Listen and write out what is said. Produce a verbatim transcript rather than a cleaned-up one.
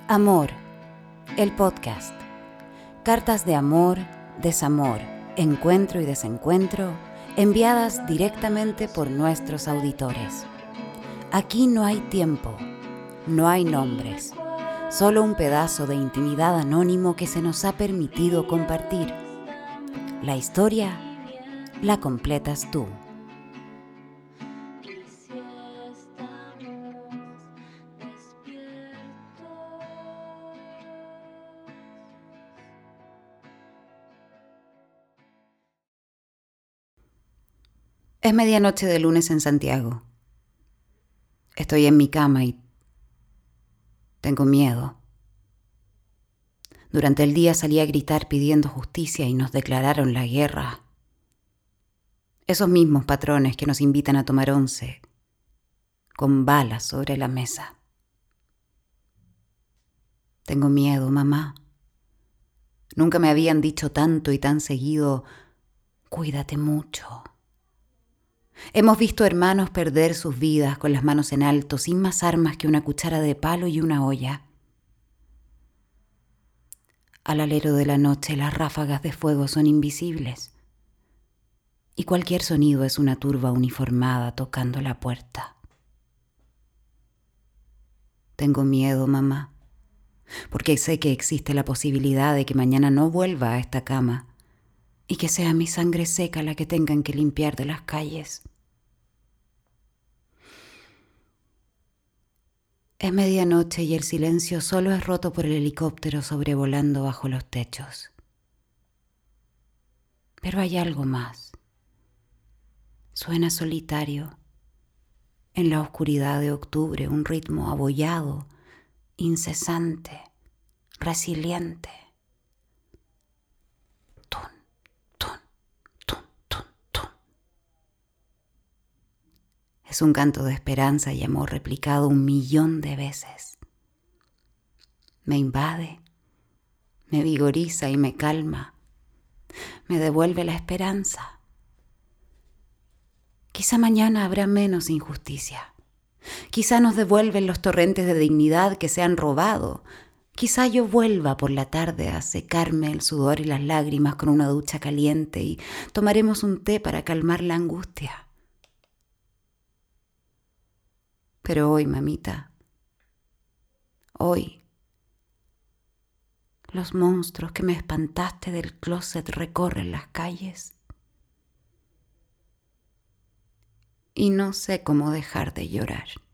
Amor, el podcast. Cartas de amor, desamor, encuentro y desencuentro enviadas directamente por nuestros auditores. Aquí no hay tiempo, no hay nombres, solo un pedazo de intimidad anónimo que se nos ha permitido compartir. La historia la completas tú. Es medianoche de lunes en Santiago. Estoy en mi cama y tengo miedo. Durante el día salí a gritar pidiendo justicia y nos declararon la guerra. Esos mismos patrones que nos invitan a tomar once, con balas sobre la mesa. Tengo miedo, mamá. Nunca me habían dicho tanto y tan seguido, cuídate mucho. Hemos visto hermanos perder sus vidas con las manos en alto, sin más armas que una cuchara de palo y una olla. Al alero de la noche las ráfagas de fuego son invisibles y cualquier sonido es una turba uniformada tocando la puerta. Tengo miedo, mamá, porque sé que existe la posibilidad de que mañana no vuelva a esta cama y que sea mi sangre seca la que tengan que limpiar de las calles. Es medianoche y el silencio solo es roto por el helicóptero sobrevolando bajo los techos. Pero hay algo más. Suena solitario. En la oscuridad de octubre, un ritmo abollado, incesante, resiliente. Tun, tun, tun, tun, tun. Es un canto de esperanza y amor replicado un millón de veces. Me invade, me vigoriza y me calma. Me devuelve la esperanza. Quizá mañana habrá menos injusticia. Quizá nos devuelven los torrentes de dignidad que se han robado. Quizá yo vuelva por la tarde a secarme el sudor y las lágrimas con una ducha caliente y tomaremos un té para calmar la angustia. Pero hoy, mamita, hoy, los monstruos que me espantaste del closet recorren las calles. Y no sé cómo dejar de llorar.